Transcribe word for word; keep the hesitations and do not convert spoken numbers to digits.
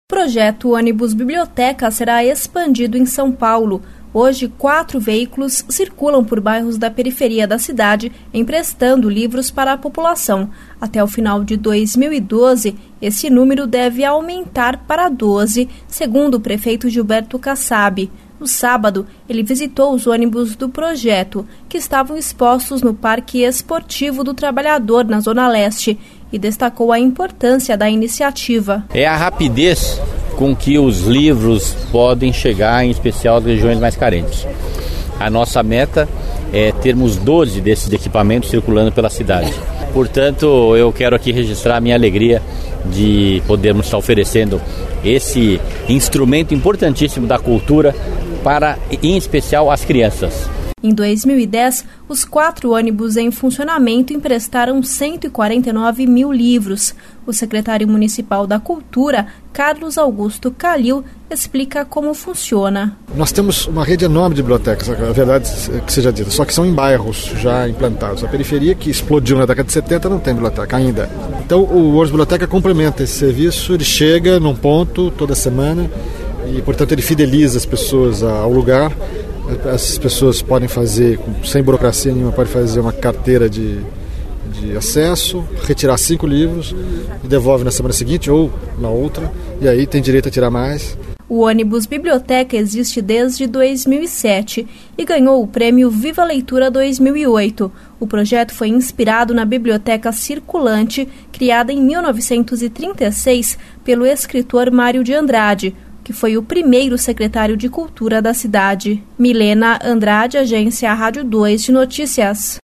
O projeto Ônibus Biblioteca será expandido em São Paulo. Hoje, quatro veículos circulam por bairros da periferia da cidade, emprestando livros para a população. Até o final de dois mil e doze, esse número deve aumentar para doze, segundo o prefeito Gilberto Kassab. No sábado, ele visitou os ônibus do projeto, que estavam expostos no Parque Esportivo do Trabalhador, na Zona Leste, e destacou a importância da iniciativa. É a rapidez com que os livros podem chegar, em especial às regiões mais carentes. A nossa meta é termos doze desses equipamentos circulando pela cidade. Portanto, eu quero aqui registrar a minha alegria de podermos estar oferecendo esse instrumento importantíssimo da cultura para, em especial, as crianças. Em dois mil e dez, os quatro ônibus em funcionamento emprestaram cento e quarenta e nove mil livros. O secretário municipal da Cultura, Carlos Augusto Calil, explica como funciona. Nós temos uma rede enorme de bibliotecas, a verdade é que seja dita, só que são em bairros já implantados. A periferia, que explodiu na década de setenta, não tem biblioteca ainda. Então o Ônibus Biblioteca complementa esse serviço, ele chega num ponto toda semana e, portanto, ele fideliza as pessoas ao lugar. As pessoas podem fazer, sem burocracia nenhuma, podem fazer uma carteira de, de acesso, retirar cinco livros e devolve na semana seguinte ou na outra, e aí tem direito a tirar mais. O ônibus Biblioteca existe desde dois mil e sete e ganhou o prêmio Viva Leitura dois mil e oito. O projeto foi inspirado na Biblioteca Circulante, criada em mil novecentos e trinta e seis pelo escritor Mário de Andrade, que foi o primeiro secretário de Cultura da cidade. Milena Andrade, Agência Rádio dois de Notícias.